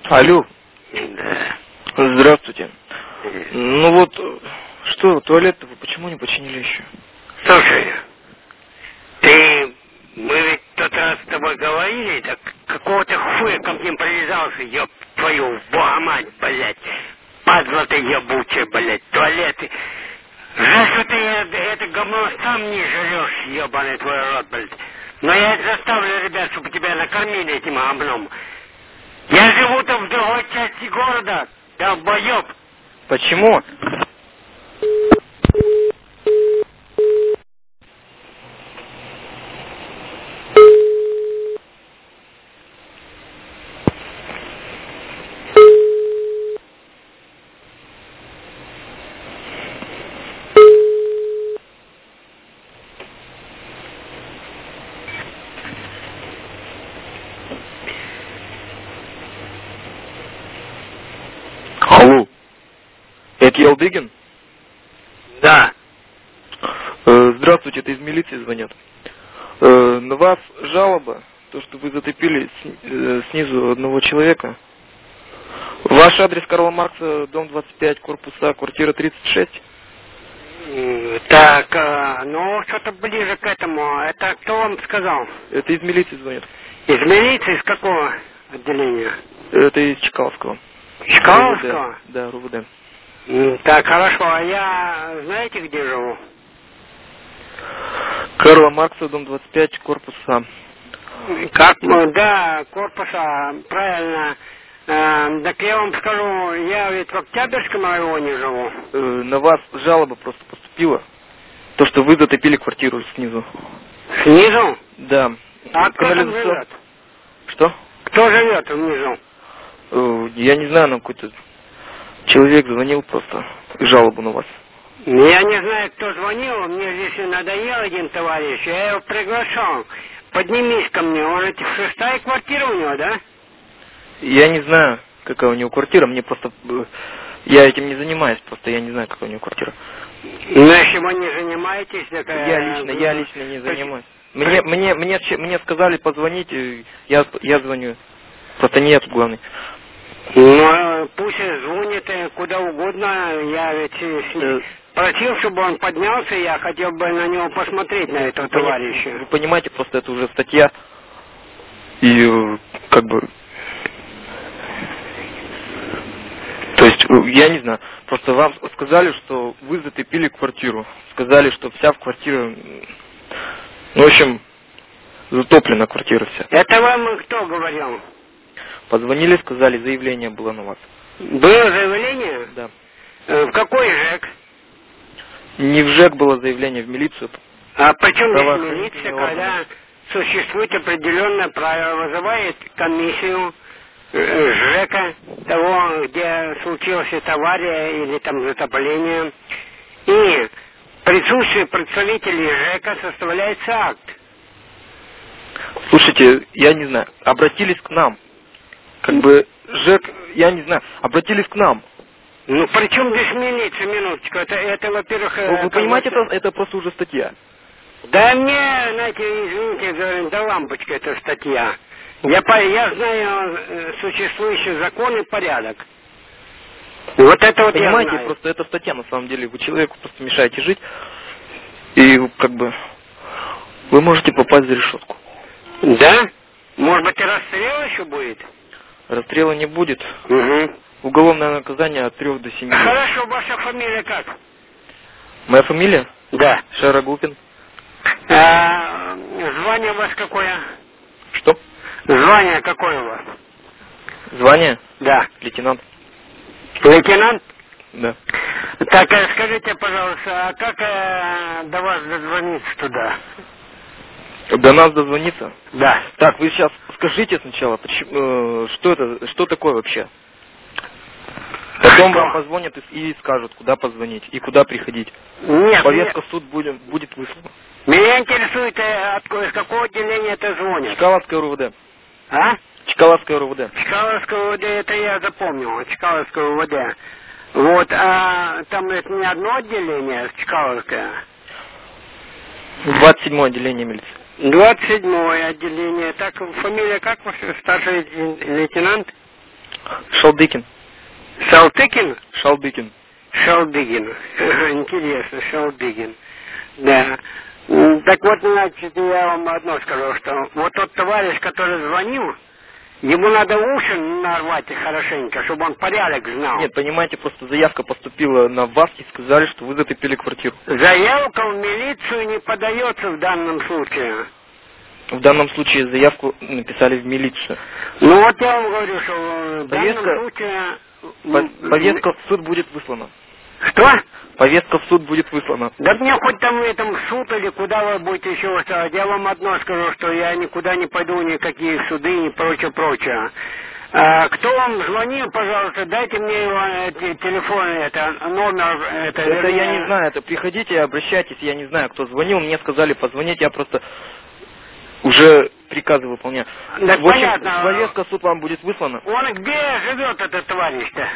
Алло. Да. Здравствуйте. Ну вот, что, туалет-то вы почему не починили еще? Слушай, мы ведь в тот раз с тобой говорили, так какого-то хуя ко мне привязался, ёб твою богомать, блядь. Падла ты ебучая, блядь, туалеты. Жаль, что ты это говно сам не жрешь, ебаный твой рот, блядь. Но я заставлю ребят, чтобы тебя накормили этим говном. Я живу там в другой части города, долбоеб. Почему? Алло. Это Ялдыгин? Да. Здравствуйте, это из милиции звонят. На вас жалоба, то, что вы затопили снизу одного человека. Ваш адрес Карла Маркса, дом 25, корпус А, квартира 36. Так, ну что-то ближе к этому. Это кто вам сказал? Это из милиции звонят. Из милиции? Из какого отделения? Это из Чкаловского. Чкаловского? Да, РУВД. Так, хорошо. А я знаете, где живу? Карла Маркса, дом 25, корпус А. Как? Да, корпуса, правильно. Так я вам скажу, я ведь в Октябрьском районе живу. На вас жалоба просто поступила. То, что вы затопили квартиру снизу. Снизу? Да. А кто там живет? Что? Кто живет внизу? Я не знаю, нам какой-то человек звонил просто. Жалобу на вас. Я не знаю, кто звонил, мне здесь надоел один товарищ, я его приглашал. Поднимись ко мне, он эти 6-я квартира у него, да? Я не знаю, какая у него квартира, мне просто... Я этим не занимаюсь, просто я не знаю, какая у него квартира. Ну, если вы не занимаетесь, так... Я лично не занимаюсь. Мне сказали позвонить, я звоню. Просто не я тут главный. Ну, пусть звонит куда угодно, я ведь просил, чтобы он поднялся, я хотел бы на него посмотреть, на этого товарища. Вы понимаете, просто это уже статья, и как бы... То есть, я не знаю, просто вам сказали, что вы затопили квартиру. Сказали, что вся в квартире... Ну, в общем, затоплена квартира вся. Это вам кто говорил? Позвонили, сказали, заявление было на вас. Было заявление? Да. В какой ЖЭК? Не в ЖЭК было заявление, в милицию. А почему здесь милиция, когда существует определенное правило, вызывает комиссию ЖЭКа, того, где случилась эта авария или там затопление, и в присутствии представителей ЖЭКа составляется акт. Слушайте, я не знаю, обратились к нам. Как бы ЖЭК, я не знаю, обратились к нам. Ну, при чем здесь милиция, минуточку? Это во-первых... Вы понимаете, это просто уже статья. Да мне, знаете, извините, да лампочка эта статья. Я знаю существующий закон и порядок. Вот это вот понимаете, я знаю. просто это статья, на самом деле. Вы человеку просто мешаете жить. И как бы вы можете попасть за решетку. Да? Может быть, и расстрел еще будет? Расстрела не будет. Угу. Уголовное наказание от 3 до 7 лет. Хорошо, ваша фамилия как? Моя фамилия? Да. Шарагупин. Звание у вас какое? Что? Звание какое у вас? Звание? Да. Лейтенант. Лейтенант? Да. Так, скажите, пожалуйста, а как до вас дозвониться туда? До нас дозвониться? Да. Так, вы сейчас скажите сначала, что такое вообще? Потом вам позвонят и скажут, куда позвонить и куда приходить. Нет. Повестка в суд будет выслана. Меня интересует, из какого отделения это звонит? Чкаловское РУВД. А? Чкаловское РУВД. Чкаловское РУВД, это я запомнил, Чкаловское РУВД. Вот, а там это не одно отделение, Чкаловское? 27-е отделение милиции. 27-е отделение. Так, фамилия как ваша? Старший лейтенант? Шалдыкин. Салтыкин? Шалдыкин. Шалдыгин. Интересно, Шалдыгин. Да. Так вот, значит, я вам одно скажу, что вот тот товарищ, который звонил, ему надо уши нарвать хорошенько, чтобы он порядок знал. Нет, понимаете, просто заявка поступила на вас и сказали, что вы затопили квартиру. Заявка в милицию не подается в данном случае. В данном случае заявку написали в милицию. Ну вот я вам говорю, что в Повестка- данном случае... Повестка в суд будет выслана. Что? Повестка в суд будет выслана. Да мне хоть там в этом суд или куда вы будете еще ставить. Я вам одно скажу, что я никуда не пойду, никакие суды и прочее. Кто вам звонил, пожалуйста, дайте мне его телефон, номер. Это я не знаю, это приходите и обращайтесь, я не знаю, кто звонил, мне сказали позвонить, я просто уже приказы выполняю. Так в общем, понятно. повестка в суд вам будет выслана. Он где живет, этот товарищ-то?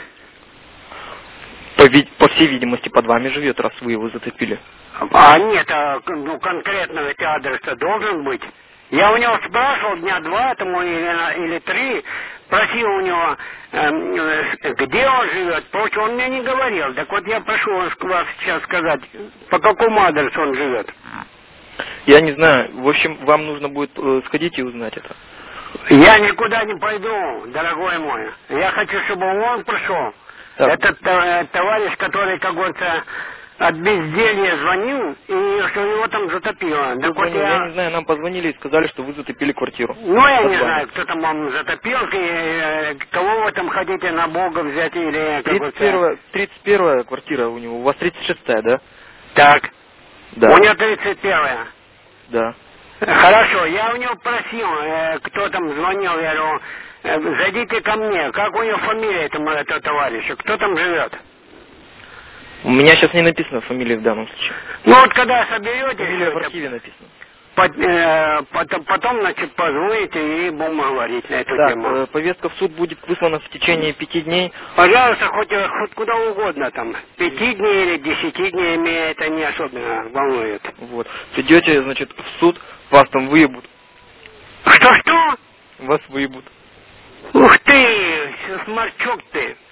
По всей видимости, под вами живет, раз вы его затопили. Нет, конкретно ведь адрес-то должен быть. Я у него спрашивал дня 2 тому или 3, просил у него, где он живет, прочее, он мне не говорил. Так вот я прошу вас сейчас сказать, по какому адресу он живет. Я не знаю, в общем, вам нужно будет сходить и узнать это. Я никуда не пойду, дорогой мой. Я хочу, чтобы он пришел. Так. Этот товарищ, который, как говорится, от безделья звонил, и что его там затопило. Так вот Я не знаю, нам позвонили и сказали, что вы затопили квартиру. Ну, я Под не вами. знаю, кто там вам затопил, кого вы там хотите на Бога взять, или... 31-я квартира у него, у вас 36-я, да? Так. Да. У него 31-я. Да. Хорошо, я у него просил, кто там звонил, я говорю, зайдите ко мне, как у него фамилия этого товарища, кто там живет? У меня сейчас не написано фамилии в данном случае. Ну вот когда соберете, Фамилия в архиве написана. потом, значит, позвоните и будем говорить на эту Так, тему. повестка в суд будет выслана в течение 5 дней. Пожалуйста, хоть куда угодно там, 5 дней или 10 дней, меня это не особенно волнует. Вот. Идете, значит, в суд, вас там выебут. Что? Вас выебут. Ух ты, сморчок ты.